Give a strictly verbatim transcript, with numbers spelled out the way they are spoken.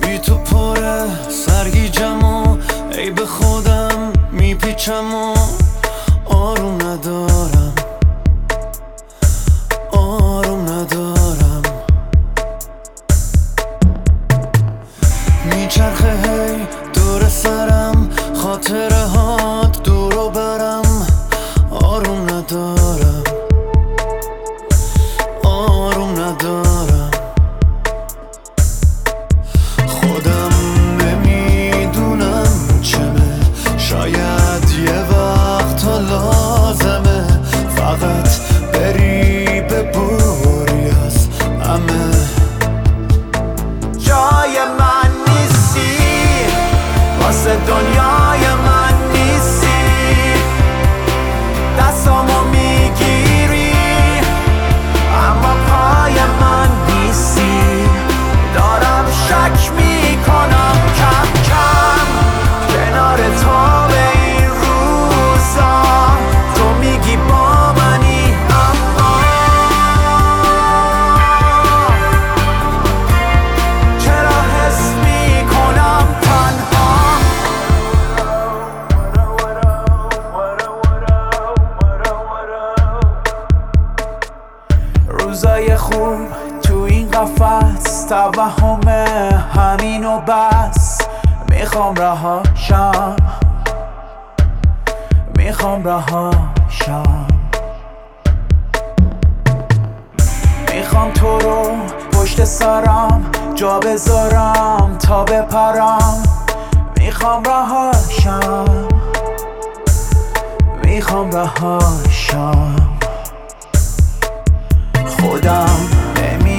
بی تو پره سرگیجم و ای به خودم میپیچم و آروم ندارم آروم ندارم میچرخه هی دور سرم خاطره هات دورو برم آروم ندارم آروم ندارم خودم نمیدونم چمه شاید یه وقت ها لازمه فقط بری ببوری از همه جای من نیستی واسه دنیای من نیستی دستامو میگیری اما پای من نیستی دارم شک میکنم کم کم کنار تو به این روزا تو میگی با منی اما چرا حس میکنم تنها روزای خوب تو این قفس توهمه همین و بس میخوام رهاشم میخوام رهاشم میخوام تو رو پشت سرم جا بذارم تا بپرم میخوام رهاشم میخوام رهاشم خودم نمی